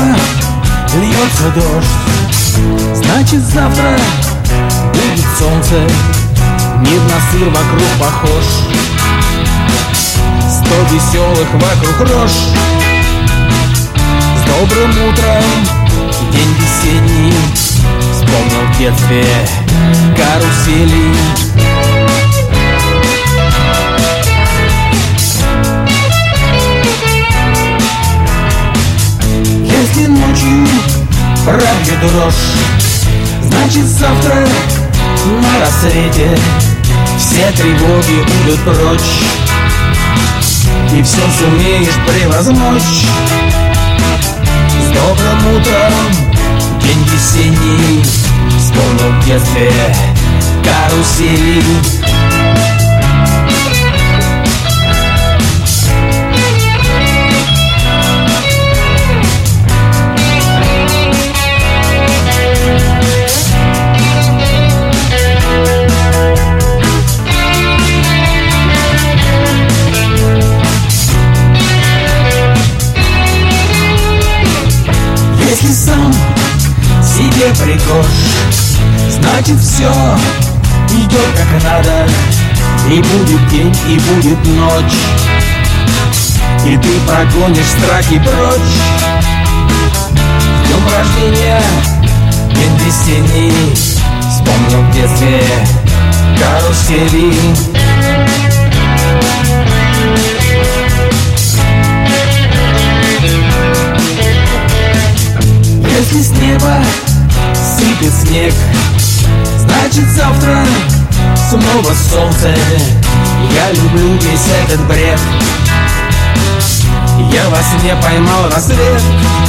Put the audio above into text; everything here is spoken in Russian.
льется дождь, значит завтра будет солнце. Мир на сыр вокруг похож, 100 веселых вокруг рожь. С добрым утром, день весенний, вспомнил в детстве карусели. Если ночью пробьет дрожь, значит завтра на рассвете все тревоги уйдут прочь, и все сумеешь превозмочь. С добрым утром, день весенний, вспомнил в детстве карусели. Если сам себе пригож, значит все идет как надо. И будет день, и будет ночь, и ты прогонишь страхи прочь. С днем рождения, день весенний, вспомнил в детстве карусели. Если с неба сыпет снег, значит завтра снова солнце. Я люблю весь этот бред, я во сне поймал рассвет.